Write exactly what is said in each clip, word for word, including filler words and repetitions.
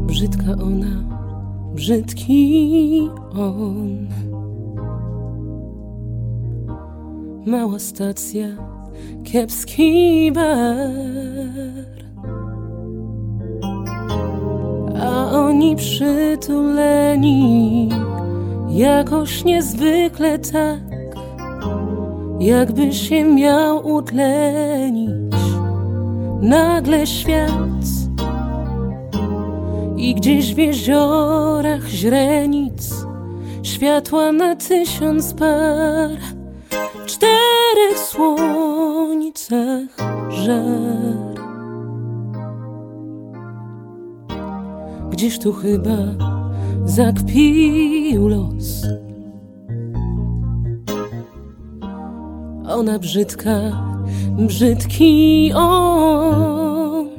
Brzydka ona, brzydki on. Mała stacja, kiepski bar, a oni przytuleni jakoś niezwykle tak, jakby się miał utlenić nagle świat. I gdzieś w jeziorach źrenic światła na tysiąc par, w czterech słońcach żar. Gdzieś tu chyba zakpił los. Ona brzydka, brzydki on,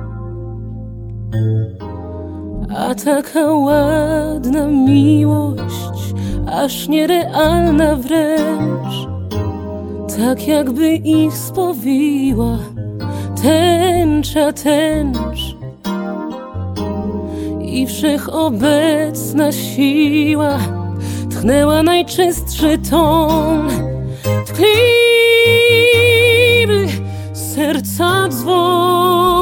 a taka ładna miłość, aż nierealna wręcz, tak jakby ich spowiła tęcza tęcz. I wszechobecna siła tchnęła najczystszy ton, tkliwy serca dzwon.